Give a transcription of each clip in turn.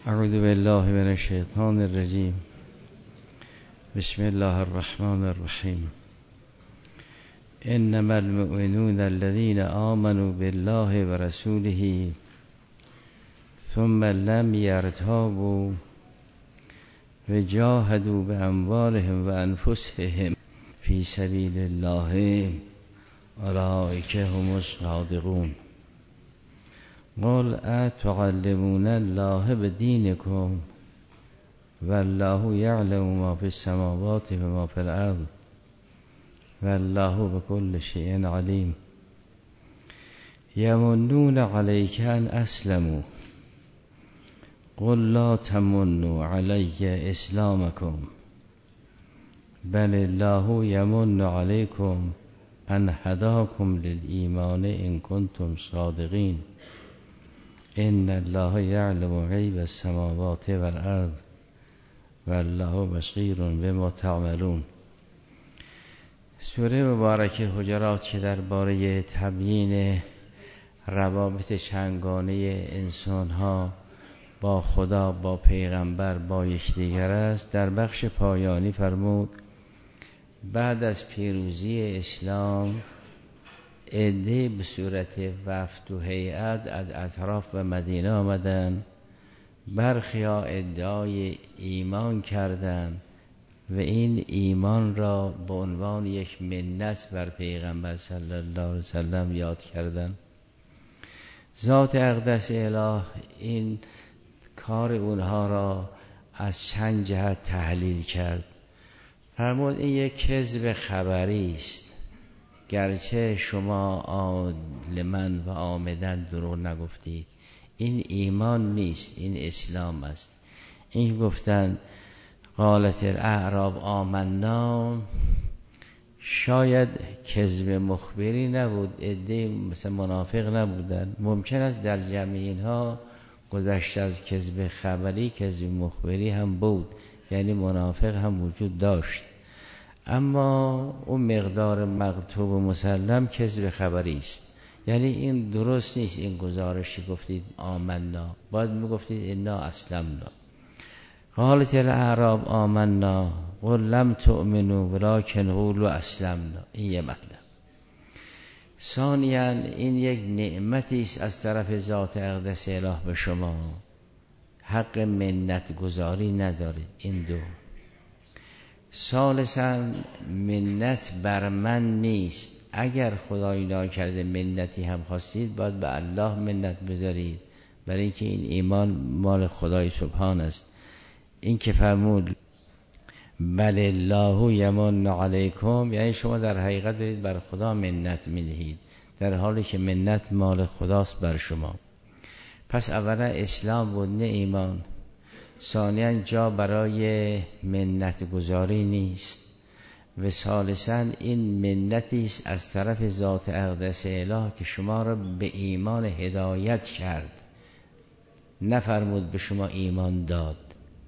اعوذ بالله من الشیطان الرجیم. بسم الله الرحمن الرحیم. انما المؤمنون الذين آمنوا بالله ورسوله ثم لم يرتابوا وجاهدوا بأموالهم وأنفسهم في سبيل الله اولئک هم الصادقون. قل اتعلمون الله بدینکم والله یعلم ما فی السماوات و ما فی الارض والله بكل شیء علیم. یمنون علیک ان اسلموا قل لا تمنوا علی اسلامکم بل الله یمن علیکم ان هداکم للایمان ان کنتم صادقین. ان الله یعلم غیب السماوات والارض والله بصیر بما تعملون. سوره مبارکه حجرات که درباره تبیین روابط چندگانه انسان‌ها با خدا، با پیغمبر، با یکدیگر است، در بخش پایانی فرمود بعد از پیروزی اسلام عده به صورت وفد و هیئت از اطراف و مدینه آمدن. برخیا ادعای ایمان کردند و این ایمان را به عنوان یک منت بر پیغمبر صلی الله علیه وسلم یاد کردند. ذات اقدس اله این کار اونها را از چند جهت تحلیل کرد. فرمود این یک کذب خبری است، گرچه شما عالماً و عامداً دروغ نگفتید. این ایمان نیست، این اسلام است. این گفتند قالت الاعراب آمنا، شاید کذب مخبری نبود، عده مثل منافق نبودند. ممکن است در جمع اینها گذشته از کذب خبری کذب مخبری هم بود، یعنی منافق هم وجود داشت، اما اون مقدار مقطوع و مسلم کذب خبری است. یعنی این درست نیست. این گزارشی گفتید آمنا، باید میگفتید انا اسلمنا. قالت الاعراب آمنا قل لم تؤمنوا ولکن قولوا اسلمنا. این یه مطلب. ثانیاً این یک نعمتی است از طرف ذات اقدس اله به شما، حق منت گذاری ندارید. این دو. ثالثاً منت بر من نیست. اگر خدای ناکرده منتی هم خواستید باید به الله منت بذارید، برای اینکه این ایمان مال خدای سبحان است. این که فرمود بل الله یمن علیکم، یعنی شما در حقیقت دارید بر خدا منت می‌دهید، در حالی که منت مال خداست بر شما. پس اولا اسلام بود نه ایمان. ثانیاً جا برای منت گذاری نیست. و ثالثاً این منتی است از طرف ذات اقدس اله که شما را به ایمان هدایت کرد، نفرمود به شما ایمان داد.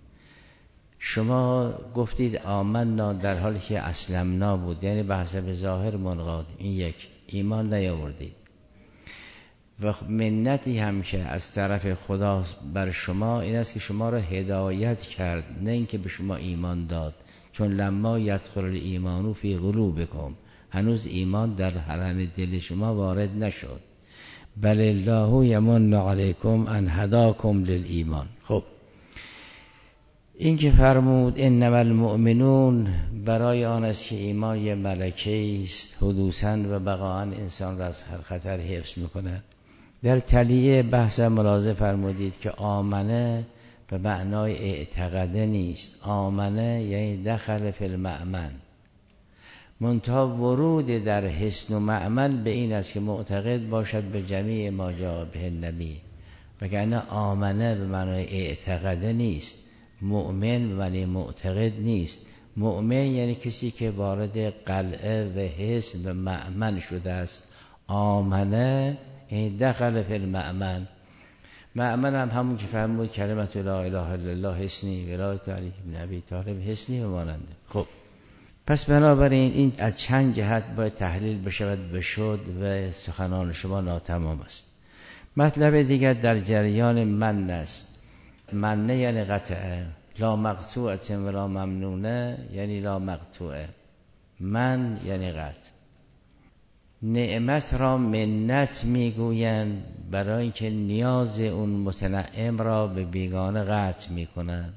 شما گفتید آمنا در حالی که اسلمنا بود، یعنی به حسب ظاهر منقاد. این یک، ایمان نیاوردید. و منتی هم که از طرف خدا بر شما این است که شما را هدایت کرد، نه اینکه به شما ایمان داد. چون لما یدخل الایمان فی قلوبکم، هنوز ایمان در حرم دل شما وارد نشد. بل الله یمن علیکم ان هداکم للایمان. خب این که فرمود انما المؤمنون، برای آن است که ایمان یه ملکه است، حدوثاً و بقاءً انسان را از هر خطر حفظ میکند. در تلیه بحث ملاحظه فرمودید که آمنه به معنای اعتقاده نیست. آمنه یعنی دخل فی المأمن، منتها ورود در حصن و مأمن به این است که معتقد باشد به جمیع ما جاء به النبی، وگرنه آمنه به معنای اعتقاده نیست. مؤمن به معنی معتقد نیست. مؤمن یعنی کسی که وارد قلعه و حصن و مأمن شده است. آمنه یعنی دخل فی المأمن. مأمن هم همون که فرمود کلمت لا اله الا الله حصنی ولایت علی بن ابی طالب حصنی و ماننده. خب پس بنابراین این از چند جهت باید تحلیل بشود بشد و سخنان شما ناتمام است. مطلب دیگر در جریان من است. منه یعنی قطعه، لا مقطوعه و لا ممنونه یعنی لا مقطوعه، من یعنی قطع. نعمت را منت میگویند برای اینکه نیاز اون متنعم را به بیگانه قطع میکنند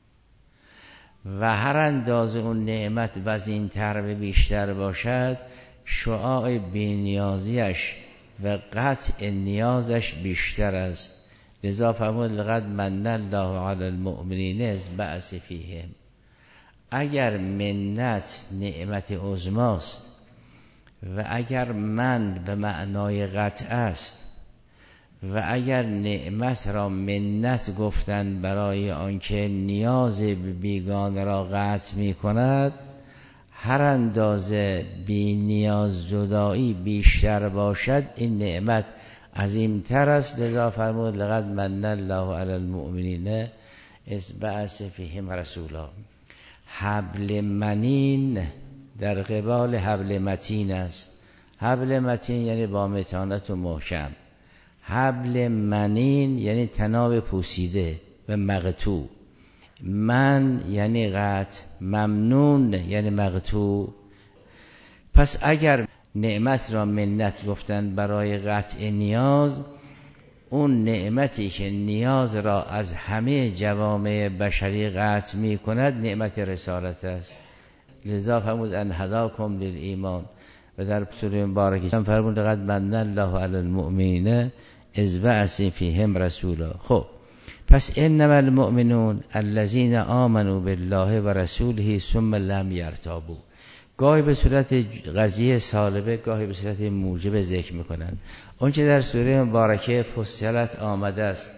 و هر اندازه اون نعمت وزین‌تر و بیشتر باشد شعاع بی‌نیازیش و قطع نیازش بیشتر است. لذا فرمود لقد من الله علی المؤمنین اذ بعث فیهم. اگر منت نعمت عظماست و اگر من به معنای قطع است و اگر نعمت را منت گفتند برای آنکه نیاز بیگانه را قطع می کند، هر اندازه بی نیاز جدایی بیشتر باشد این نعمت عظیمتر است. لذا فرمود لقد من الله علی المؤمنین اذ بعث فیهم رسولا. حبل منین در قبال حبل متین است. حبل متین یعنی با متانت و محکم، حبل منین یعنی طناب پوسیده و مقطوع. من یعنی قطع، ممنون یعنی مقطوع. پس اگر نعمت را منت گفتن برای قطع نیاز، اون نعمتی که نیاز را از همه جوامع بشری قطع می کند نعمت رسالت است. لذا فرمود ان هداکم للایمان و در سوره مبارکه فرمود لقد من الله علی المؤمنین اذ بعث فیهم رسولا. خب پس انما المؤمنون الذین آمنوا بالله و رسوله ثم لم یرتابوا. گاهی به صورت قضیه سالبه، گاهی به صورت موجب ذکر میکنن. اونچه در سوره مبارکه فصلت آمده است،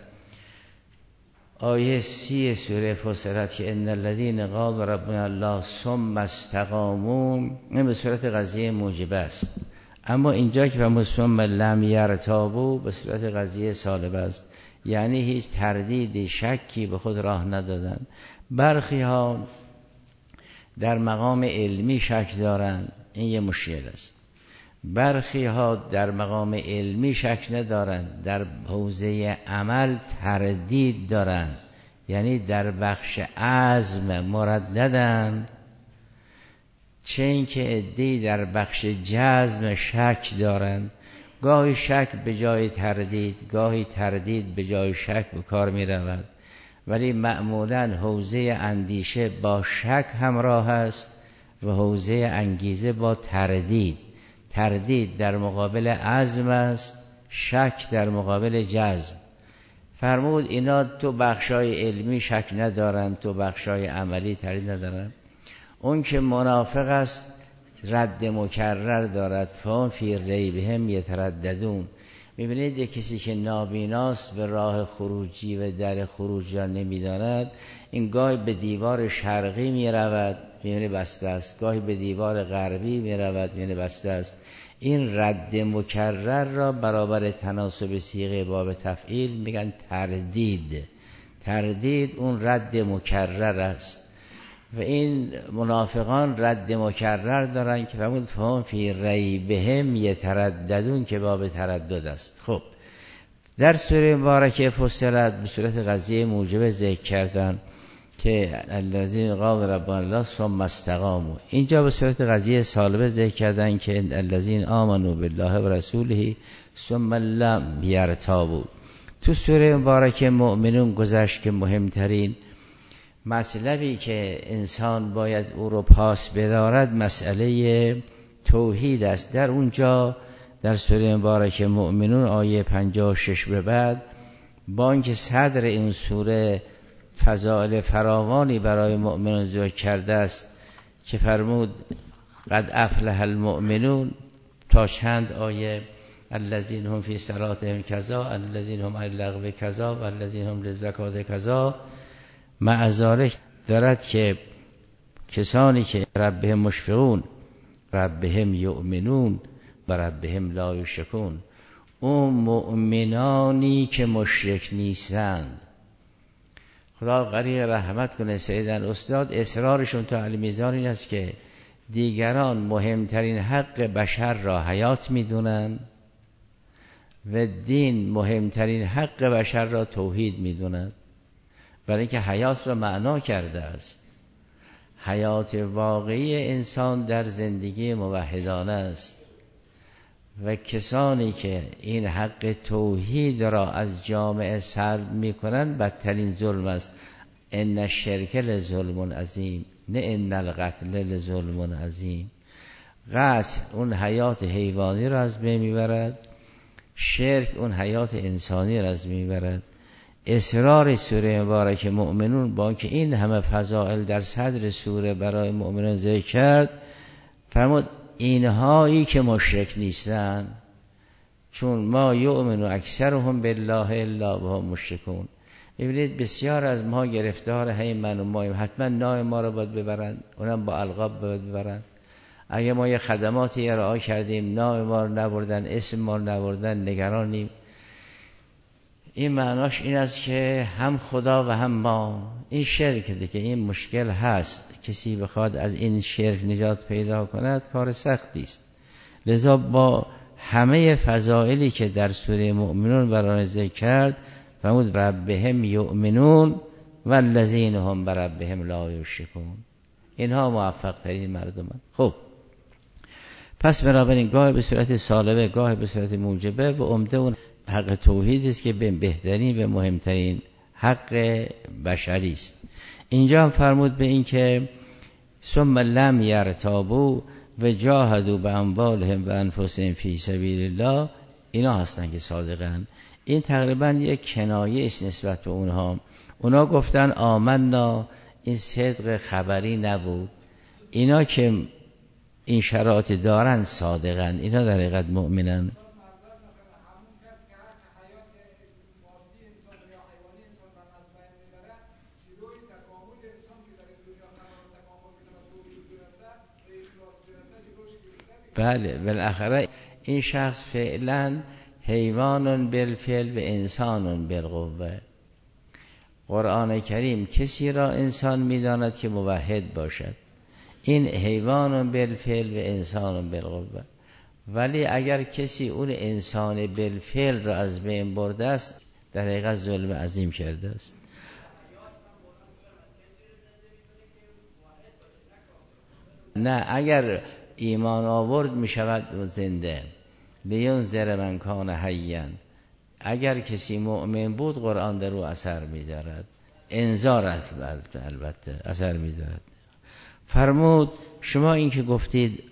آیه 30 سوره فصلت که ان الذین قالوا ربنا الله ثم استقاموا، این به صورت قضیه موجبه است. اما اینجا که فرمود ثم لم یرتابوا به صورت قضیه سالبه است، یعنی هیچ تردیدی شکی به خود راه ندادن. برخی ها در مقام علمی شک دارند، این یه مشکل است. برخی ها در مقام علمی شک ندارند، در حوزه عمل تردید دارند، یعنی در بخش عزم مرددند، چه اینکه عده‌ای در بخش جزم شک دارند. گاهی شک به جای تردید، گاهی تردید به جای شک به کار می رود، ولی معمولاً حوزه اندیشه با شک همراه است و حوزه انگیزه با تردید. تردید در مقابل عزم است، شک در مقابل جزم. فرمود اینا تو بخشای علمی شک ندارن، تو بخشای عملی تردید ندارن. اون که منافق است رد مکرر دارد، فهم فی ریبهم یترددون. میبینید یک کسی که نابیناست به راه خروجی و در خروج را نمیداند، این گاهی به دیوار شرقی میرود میبینه بسته است، گاهی به دیوار غربی میرود میبینه بسته است. این رد مکرر را برابر تناسب صیغه باب تفعیل میگن تردید. تردید اون رد مکرر است و این منافقان رد مکرر دارن که فرمود فهم فی ریبهم یترددون که باب تردد است. خب در سوره مبارکه فصلت به صورت قضیه موجب ذکر کردن که الذین قالوا ربنا الله ثم استقاموا. اینجا به صورت قضیه سالبه ذکر کردن که الذین آمنوا بالله و رسوله ثم لم یرتابوا. تو سوره مبارکه مؤمنون گذشت که مهمترین مطلبی که انسان باید او رو پاس بدارد مسئله توحید است. در اونجا در سوره مبارکه مؤمنون آیه 56 به بعد با اینکه صدر این سوره فضائل فراوانی برای مؤمنان ذکر کرده است که فرمود قد افلح المؤمنون تا چند آیه الذین هم فی صلاتهم کذا الذین هم عن اللغو کذا والذین هم للزکات کذا، مع ذلک دارد که کسانی که ربهم مشفقون ربهم یؤمنون و ربهم لا یشرکون، اون مؤمنانی که مشرک نیستند. خدا غریق رحمت کنه سیدن استاد، اصرارشون تا میزان این است که دیگران مهمترین حق بشر را حیات میدونن و دین مهمترین حق بشر را توحید میدونن. برای اینکه حیات را معنا کرده است. حیات واقعی انسان در زندگی موحدانه است و کسانی که این حق توحید را از جامعه سلب میکنند بدترین ظلم است. ان الشرک لظلم عظیم، نه ان القتل لظلم عظیم. قتل اون حیات حیوانی را از بین میبرد، شرک اون حیات انسانی را از بین میبرد. اصرار سوره مبارک مؤمنون با اینکه این همه فضائل در صدر سوره برای مؤمنان ذکر کرد، فرمود اینهایی که مشرک نیستن، چون ما یؤمن اکثرهم بالله الا وهم مشرکون. ببینید بسیار از ما گرفتار همین من و ماییم، حتما نام ما رو باید ببرن، اونم با القاب باید ببرن. اگه ما یه خدماتی ارائه کردیم نام ما رو نبردن، اسم ما رو نبردن، نگرانیم. این معناش این است که هم خدا و هم ما. این شرک دیگه، این مشکل هست. کسی بخواد از این شرک نجات پیدا کند کار سختی است. لذا با همه فضائلی که در سوره مؤمنون برای ذکر کرد فرمود ربهم یؤمنون والذین هم بربهم لا یشرکون. اینها موفق ترین مردمان. خب پس بنابراین گاه به صورت سالبه، گاه به صورت موجبه و عمده اون حق توحید است که بهترین و مهمترین حق بشری است. اینجا هم فرمود به این که ثم لم یرتابوا و جاهدوا باموالهم و انفسهم فی سبیل الله، اینا هستن که صادقن. این تقریبا یک کنایه است نسبت به اونها. اونا گفتن آمنا، این صدق خبری نبود. اینا که این شرایط دارن صادقن، اینا در حقیقت مؤمنن. بله بالاخره این شخص فعلا حیوان بالفعل و انسان بالقوه. قرآن کریم کسی را انسان میداند که موحد باشد، این حیوان بالفعل و انسان بالقوه. ولی اگر کسی اون انسان بالفعل را از بین برده است در حقیقت ظلم عظیم کرده است. نه، اگر ایمان آورد می شود زنده. لینذر من کان حیا، اگر کسی مؤمن بود قرآن در او اثر می دارد. انذار است البته، اثر می دارد. فرمود شما این که گفتید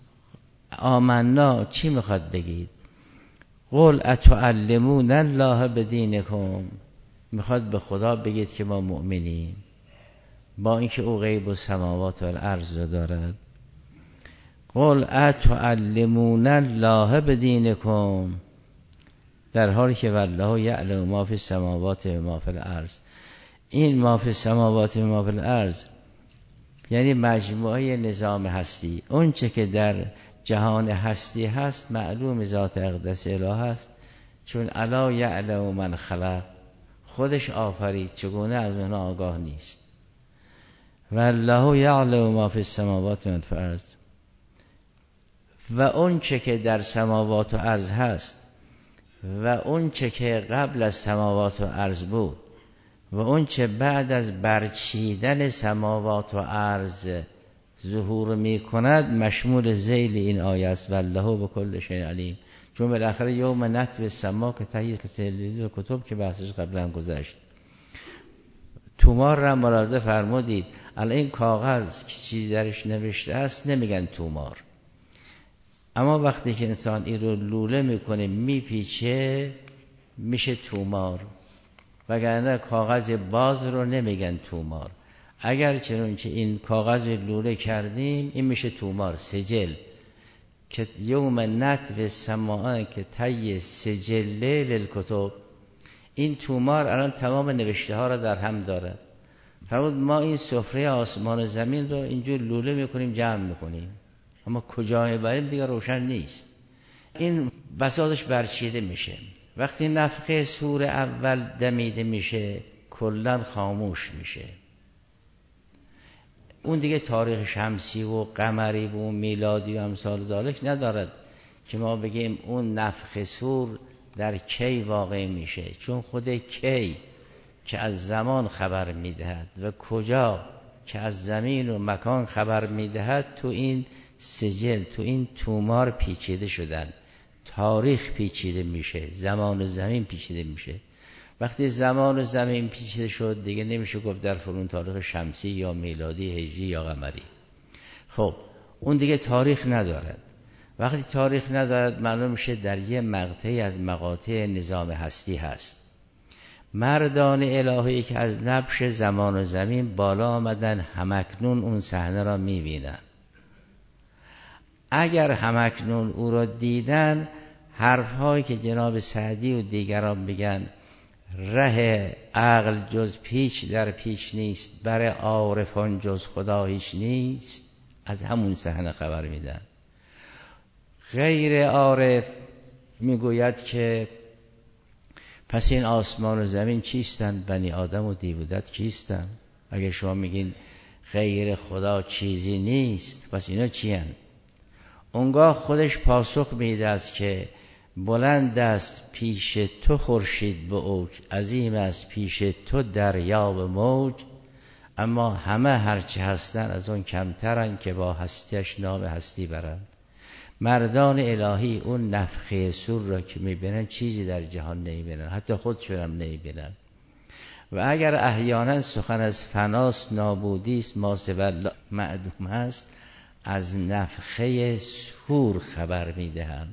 آمنا چی میخواد بگید؟ قل اتعلمون الله بدینکم، میخواد به خدا بگید که ما مؤمنیم با اینکه او غیب السماوات و الارض دارد. قل اتعلمون الله بدینکم، در حالی که والله یعلم ما فی السماوات و ما فی الارض. این ما فی السماوات و ما فی الارض یعنی مجموعه نظام هستی. اون چه که در جهان هستی هست معلوم ذات اقدس اله است، چون الا یعلم من خلق، خودش آفرید، چگونه از اون آگاه نیست. والله یعلم ما فی السماوات و ما فی الارض. و اون چه که در سماوات و ارض هست و اون چه که قبل از سماوات و ارض بود و اون چه بعد از برچیدن سماوات و ارض ظهور می کند مشمول ذیل این آیه است. والله بكل شیء علیم. چون بالاخره یوم نطوی السما که تهیه تسلیل کتب که بحثش قبلا گذشت. تومار را ملاحظه فرمودید. الان این کاغذ که چیزی درش نوشته است نمیگن تومار، اما وقتی که انسان این رو لوله میکنه میپیچه میشه تومار، وگرنه کاغذ باز رو نمیگن تومار. اگر چنانچه این کاغذ لوله کردیم این میشه تومار، سجل. که یوم نطوی السماء که طی سجله للکتب. این تومار الان تمام نوشته ها را در هم دارد. فرمود ما این سفره آسمان و زمین رو اینجور لوله میکنیم، جمع میکنیم، اما کجا میبریم دیگه روشن نیست. این بساطش برچیده میشه. وقتی نفخه صور اول دمیده میشه کلن خاموش میشه. اون دیگه تاریخ شمسی و قمری و میلادی و امثال ذالک ندارد که ما بگیم اون نفخه صور در کی واقع میشه، چون خود کی که از زمان خبر میدهد و کجا که از زمین و مکان خبر میدهد، تو این سجل، تو این تومار پیچیده شدن. تاریخ پیچیده میشه، زمان و زمین پیچیده میشه. وقتی زمان و زمین پیچیده شد دیگه نمیشه گفت در فلان تاریخ شمسی یا میلادی، هجری یا قمری. خب اون دیگه تاریخ ندارد. وقتی تاریخ ندارد معلوم میشه در یه مقطعی از مقاطع نظام هستی هست. مردان الهی که از نبش زمان و زمین بالا آمدن همکنون اون صحنه را میبینن. اگر همکنون او را دیدن، حرفهایی که جناب سعدی و دیگران میگن ره عقل جز پیچ در پیچ نیست، بر عارفان جز خدا هیچ نیست، از همون صحنه خبر میدن. غیر عارف میگوید که پس این آسمان و زمین چیستن؟ بنی آدم و دیودت کیستن؟ اگر شما میگین غیر خدا چیزی نیست، پس اینا چی هن؟ اونگاه خودش پاسخ میده است که بلند است پیش تو خورشید به اوج، عظیم است پیش تو دریا به موج، اما همه هرچه هستن از اون کمترن که با هستیش نام هستی برن. مردان الهی اون نفخه صور را که میبینن چیزی در جهان نمیبینن، حتی خودشون هم نمیبینن. و اگر احیانا سخن از فناست، نابودیست، ماسوال معدوم هست، از نفخه صور خبر میدهن.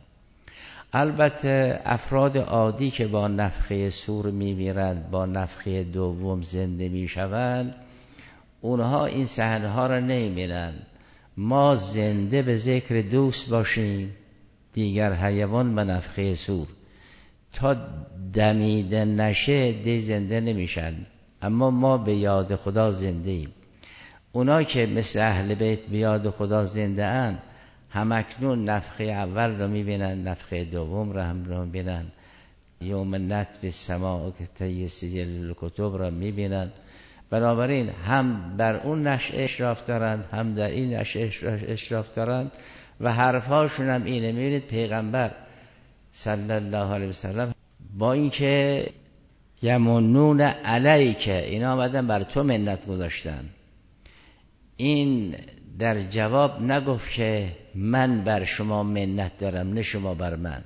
البته افراد عادی که با نفخه صور میمیرند، با نفخه دوم زنده میشوند، اونها این صحنه ها را نمیبینند. ما زنده به ذکر دوست باشیم، دیگر حیوان به نفخه صور تا دمیده نشه دی زنده نمیشن، اما ما به یاد خدا زنده ایم. اونا که مثل اهل بیت به یاد خدا زنده اند، همکنون نفخه اول را میبینن، نفخه دوم را هم را میبینن، یوم نطوی السماء که طی سجل الکتب را میبینن. بنابراین هم بر اون نشأه اشراف دارند، هم در این نشأه اشراف دارند و حرفاشون هم اینه. میبینید پیغمبر صلی الله علیه وسلم با اینکه یمنون علیک، اینا آمدن بر تو منت گذاشتن، این در جواب نگفت که من بر شما منت دارم نه شما بر من.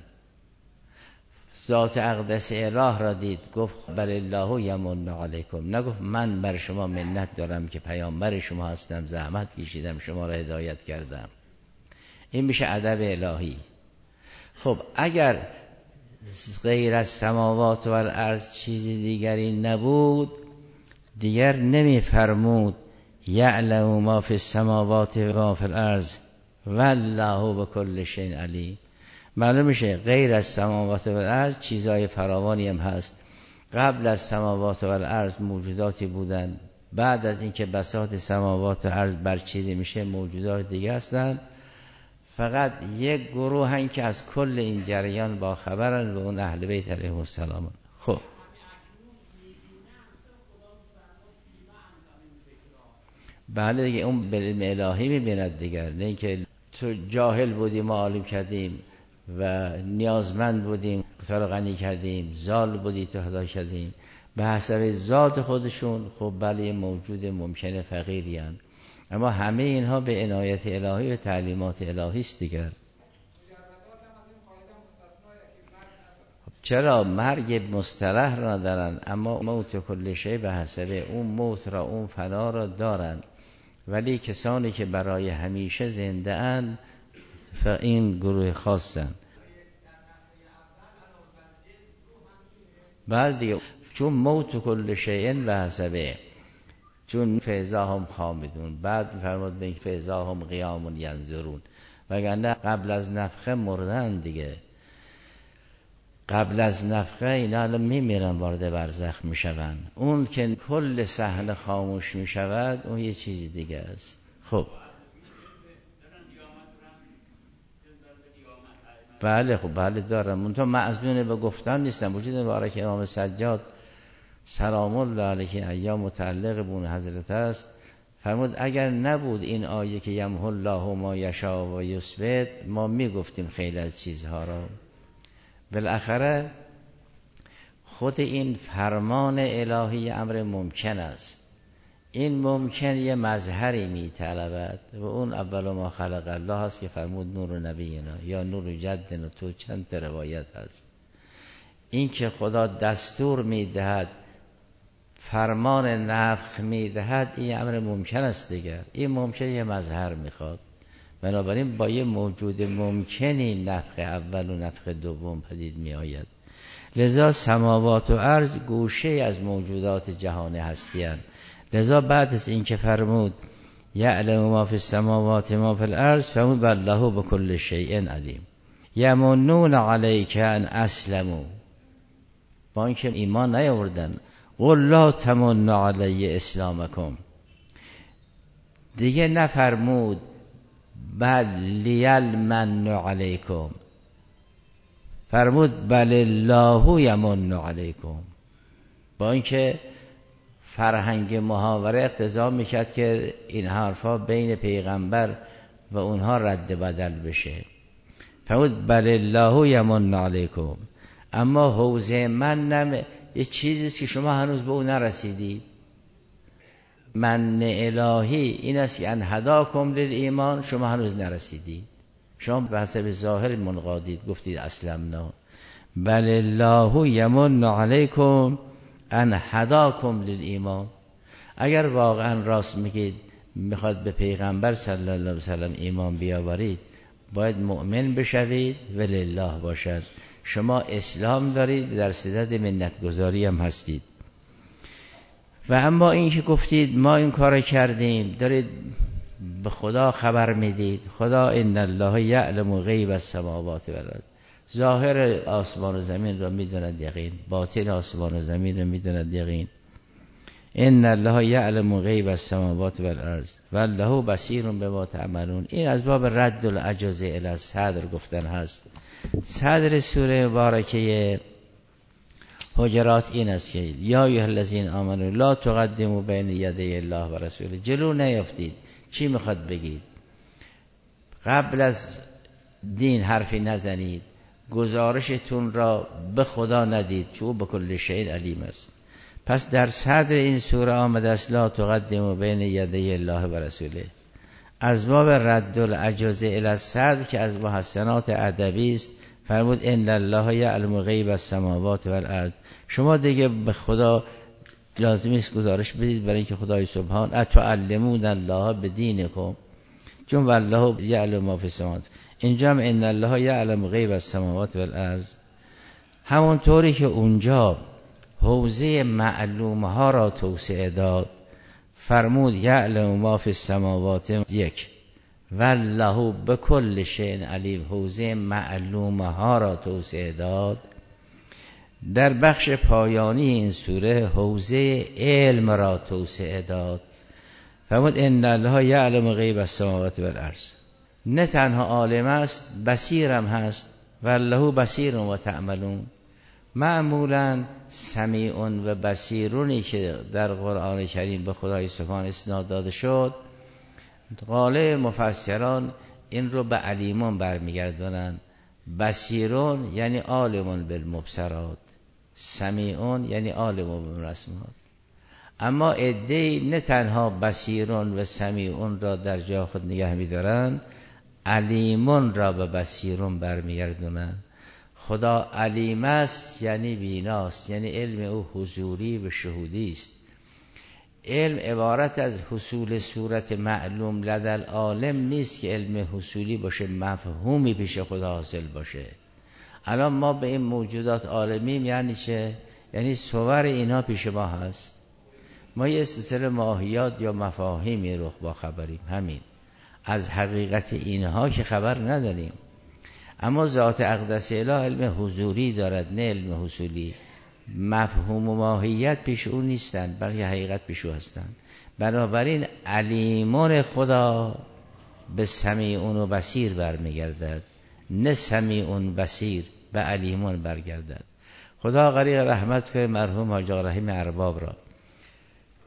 ذات اقدس اله را دید گفت بل الله یمن علیکم، نگفت من بر شما منت دارم که پیامبر شما هستم، زحمت کشیدم شما را هدایت کردم. این میشه ادب الهی. خب اگر غیر از سماوات و الارض چیزی دیگری نبود، دیگر نمیفرمود یعلم ما فی السماوات و ما فی الارض والله بكل شیء علیم. معلوم میشه غیر از سماوات و الارض چیزای فراوانی هم هست. قبل از سماوات و الارض موجوداتی بودن، بعد از اینکه بساط سماوات و الارض برچیده میشه موجودات دیگه هستن. فقط یک گروه هن که از کل این جریان با خبرن و اون اهل بیت علیهم السلام. خب بله دیگه، اون به علم الهی میبیند دیگر، نه اینکه تو جاهل بودی ما عالم کردیم و نیازمند بودیم تو رو غنی کردیم، زال بودی تو هدا کردیم. به حسب ذات خودشون خب بله موجود ممکنه فقیری هن، اما همه اینها به عنایت الهی و تعلیمات الهی است دیگر. چرا مرگ مصطلح را دارن، اما موت کل شیء به حسب اون موت را، اون فنا را دارن. ولی کسانی که برای همیشه زنده اند این گروه خاصن. بعد دیگه چون موت کل شیء به حسبه، چون فیضاهم خامدون، بعد فرمود به فیضاهم قیام ینظرون، وگرنه قبل از نفخه مردن دیگه. قبل از نفخه اینا الان میمیرن، وارد برزخ میشون. اون که کل صحنه خاموش میشود اون یه چیز دیگه است. خب بله، خب بله دارم، منتها معذون به گفتن نیستم. وجود مبارک امام سجاد سلام الله علیه ایام متعلق بون حضرت است، فرمود اگر نبود این آیه که یمحو الله ما یشاء و یثبت، ما میگفتیم خیلی از چیزها را. بالاخره خود این فرمان الهی امر ممکن است. این ممکن یه مظهری میطلبد و اون اول ما خلق الله هست که فرمود نور نبینا یا نور جدنا. تو چند تا روایت هست این که خدا دستور میدهد، فرمان نفخ میدهد، این امر ممکن است دیگر. این ممکن یه مظهر میخواد، بنابراین با یه موجود ممکنی نفخ اول و نفخ دوم پدید می آید. لذا سماوات و ارض گوشه از موجودات جهان هستی هستند. لذا بعد از این که فرمود یعلم ما فی السماوات ما فی الارض، فرمود والله بكل شیء علیم. یمنون علیک ان اسلموا، با اینکه ایمان نیاوردن. قل لا تمنوا علی اسلامکم، دیگه نفرمود بل لیمن علیکم، فرمود بل الله یمن علیکم. با اینکه فرهنگ محاوره اقتضا میکرد که این حرفا بین پیغمبر و اونها رد بدل بشه، فرمود بل الله یمن علیکم. اما حوزه من یه چیزیست که شما هنوز به اون نرسیدید. من الهی این است که ان هداکم للایمان، شما هنوز نرسیدید. شما به حسب ظاهر منقادید، گفتید اسلمنا. بل الله یمن علیکم ان هداکم للایمان. اگر واقعا راست میگید میخواد به پیغمبر صلی الله علیه وسلم ایمان بیاورید، باید مؤمن بشوید و لله باشد. شما اسلام دارید، در صدد منتگذاری هم هستید. و اما این که گفتید ما این کار کردیم، دارید به خدا خبر میدید. خدا ان الله یعلم غیب السماوات والارض، ظاهر آسمان و زمین را میدوند یقین، باطن آسمان و زمین را میدوند یقین. ان الله یعلم غیب السماوات والارض والله بصیر بما تعملون. این از باب رد العجز الی الصدر گفتن هست. صدر سوره مبارکه حجرات این است که یا ایها الذین آمنوا لا تقدموا بین یدی الله و رسوله. جلو نیافتید. چی میخواد بگید؟ قبل از دین حرفی نزنید، گزارشتون را به خدا ندید، چون او به کل شیء علیم است. پس در صدر این سوره آمده است لا تقدموا بین یدی الله و رسوله، از باب رد العجز الی الصدر که از محسنات ادبی است. فرمود ان الله یعلم غیب السماوات والارض. شما دیگه به خدا لازمی است گزارش بدید، برای اینکه خدای سبحان اتعلمون الله بدینکم، چون والله یعلم ما فی السماوات. اینجا هم ان الله یعلم غیب السماوات والارض. همونطوری که اونجا حوزه معلوم ها را توسعه داد، فرمود یعلم ما فی السماوات یک والله بكل شیء علیم. حوزه معلوم ها را توسعه داد. در بخش پایانی این سوره حوزه علم را توسعه داد. فرمود ان الله یعلم غیب السماوات والارض. نه تنها عالم است، بصیرم هست. والله بصیر و تعملون. معمولا سمیع و بصیرونی که در قرآن کریم به خدای سبحان اسناد داده شد، غالب مفسران این رو به علیمون برمیگردونن. بصیرون یعنی عالمون بالمبصرات، سمیعون یعنی عالمون بالرسمات. اما عده‌ای نه تنها بصیرون و سمیعون را در جا خود نگه می‌دارن، علیمون را به بصیرون برمیگردونن. خدا علیم است یعنی بیناست، یعنی علم او حضوری و شهودی است. علم عبارت از حصول صورت معلوم لدل عالم نیست که علم حصولی باشه، مفهومی پیش خدا حاصل باشه. الان ما به این موجودات عالمیم یعنی چه؟ یعنی صور اینا پیش ما هست. ما یه سلسله ماهیات یا مفاهیمی رو با خبریم، همین. از حقیقت اینها که خبر نداریم. اما ذات اقدس اله علم حضوری دارد، نه علم حصولی. مفهوم و ماهیت پیش او نیستند، بلکه حقیقت پیش او هستند. بنابراین علیمون خدا به سمیعون و بصیر برمیگردد، نه سمیعون بصیر به علیمون برگردد. خدا غریق رحمت کنه مرحوم حاج آقا رحیم ارباب را.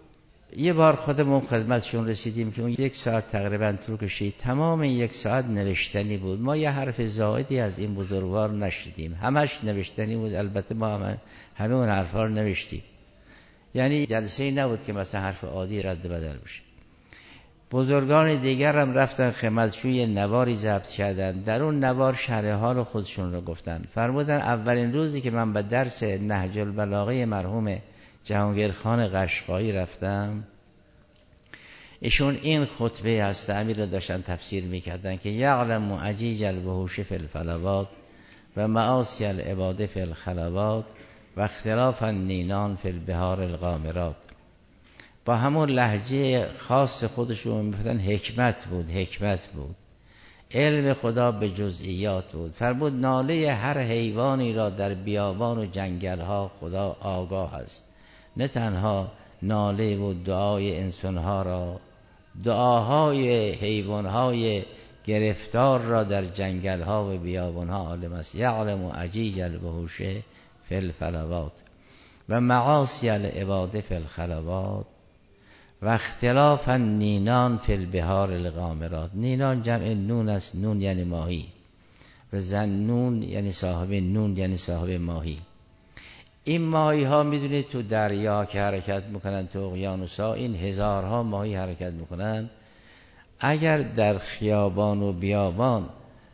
یه بار خودمون خدمتشون رسیدیم که اون 1 ساعت تقریبا طول کشید. تمام 1 ساعت نوشتنی بود. ما یه حرف زائدی از این بزرگوار نشدیم، همش نوشتنی بود. البته ما همه اون حرفا رو نوشتیم، یعنی جلسه‌ای نبود که مثلا حرف عادی رد بدل بشه. بزرگان دیگر هم رفتن خدمتشون یه نواری ضبط کردن، در اون نوار شرح حال خودشون رو گفتن. فرمودن اولین روزی که من به درس نهج البلاغه مرحوم جهانگیرخان قشقایی رفتم، ایشون این خطبه هست امیر رو داشتن تفسیر میکردن که یعلم عجیج الوحوش فی الفلوات و معاصی العباد فی الخلوات و اختلاف النینان فی البحار الغامرات. با همون لهجه خاص خودشون میگفتن حکمت بود. علم خدا به جزئیات بود. فرمود ناله هر حیوانی را در بیابان و جنگل ها خدا آگاه است. نه تنها ناله و دعای انسانها را، دعاهای حیوانهای گرفتار را در جنگل ها و بیابان ها عالم است. یعلم عجیج الوحوش فی الفلوات و معاصی العباد فی الخلوات و اختلاف النینان فی البحار الغامرات. نینان جمع نون است، نون یعنی ماهی، و زنون یعنی صاحب نون یعنی صاحب ماهی. این ماهی ها میدونید تو دریا که حرکت میکنن، تو اقیانوسا، این هزارها ماهی حرکت میکنن. اگر در خیابان و بیابان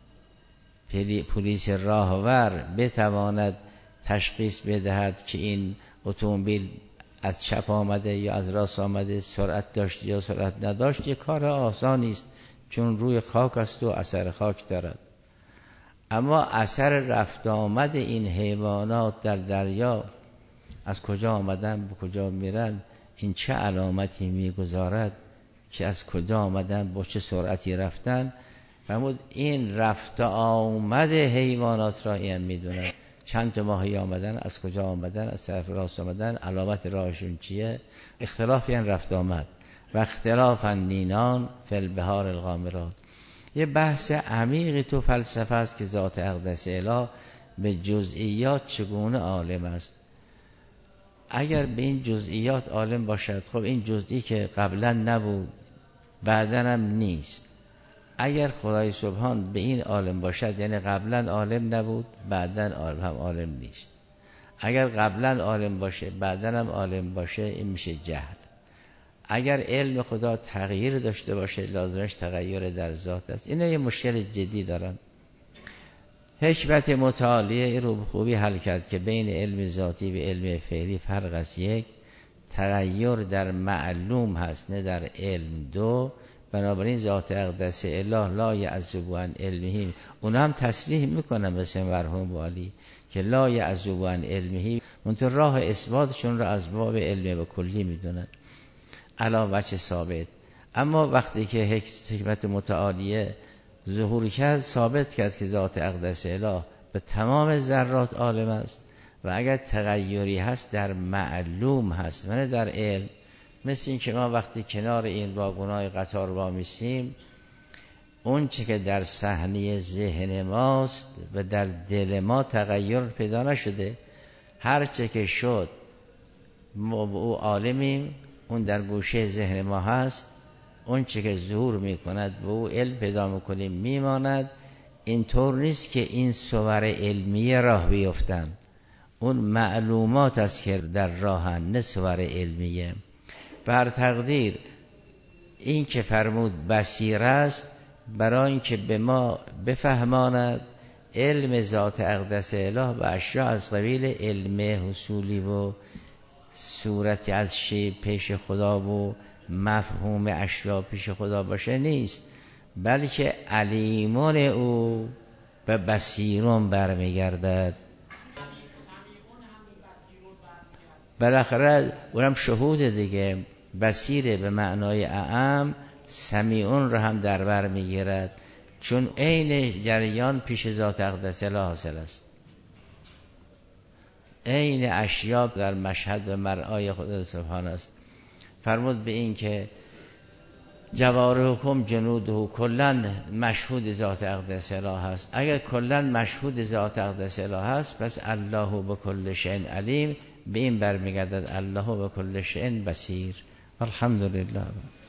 پلیس راهور بتواند تشخیص بدهد که این اتومبیل از چپ آمده یا از راست آمده، سرعت داشت یا سرعت نداشت، یه کار آسانی است، چون روی خاک است و اثر خاک دارد. اما اثر رفت آمد این حیوانات در دریا، از کجا آمدن به کجا میرن، این چه علامتی میگذارد که از کجا آمدن با چه سرعتی رفتن. فرمود این رفت آمد حیوانات را این میدونن، چند تا ماهی آمدن، از کجا آمدن، از طرف راست آمدن، علامت راهشون چیه. اختلاف یعنی رفت آمد. و اختلاف النینان فی البحار الغامرات. یه بحث عمیقی تو فلسفه است که ذات اقدس اله به جزئیات چگونه عالم است. اگر به این جزئیات عالم باشد، خب این جزئی که قبلا نبود بعداً هم نیست. اگر خدای سبحان به این عالم باشد، یعنی قبلا عالم نبود بعداً هم عالم نیست. اگر قبلا عالم باشه بعداً هم عالم باشه، این میشه جهل. اگر علم خدا تغییر داشته باشه، لازمش تغییر در ذات است. اینا یه مشکل جدی دارن. حکمت متعالیه این رو خوبی حل کرد که بین علم ذاتی و علم فعلی فرق است. یک، تغییر در معلوم هست نه در علم. دو، بنابراین ذات اقدس اله لا یعزب عن علمه. اونا هم تصریح میکنن مثل مرحوم والی که لا یعزب عن علمه، منتها راه اثباتشون رو از باب علم و کلی میدونن علا وجه ثابت. اما وقتی که حکمت متعالیه ظهور کرد، ثابت کرد که ذات اقدس اله به تمام ذرات عالم است و اگر تغییری هست در معلوم هست نه در علم. مثل این که ما وقتی کنار این واگنای قطار وامیستیم، اون چه که در صحنه ذهن ماست و در دل ما تغییر پیدا نشده، هر چه که شد ما او عالمیم، اون در گوشه ذهن ما هست، اون چه که ظهور میکند به او علم پیدا میکنیم میماند. اینطور نیست که این صور علمیه راه بیفتن، اون معلومات است که در راهن نه صور علمیه. بر تقدیر این که فرمود بصیر است، برای اینکه به ما بفهماند علم ذات اقدس اله و اشیاء از قبیل علم حصولی و صورتی از شی پیش خدا و مفهوم اشیاء پیش خدا باشه نیست، بلکه علیمون او به بصیرون برمیگردد. بالاخره اونم شهود دیگه، بصیره به معنای اعم، سمیعون رو هم در بر میگیرد، چون عین جریان پیش ذات اقدس اله حاصل است. عین اشیاء در مشهد و مرعای خدا سبحانه است. فرمود به این که جوارحکم جنوده کلن مشهود ذات اقدس اله هست. اگر کلن مشهود ذات اقدس اله هست، پس الله به کل شیء علیم، به این برمیگردد الله به کل شیء بصیر. الحمدلله.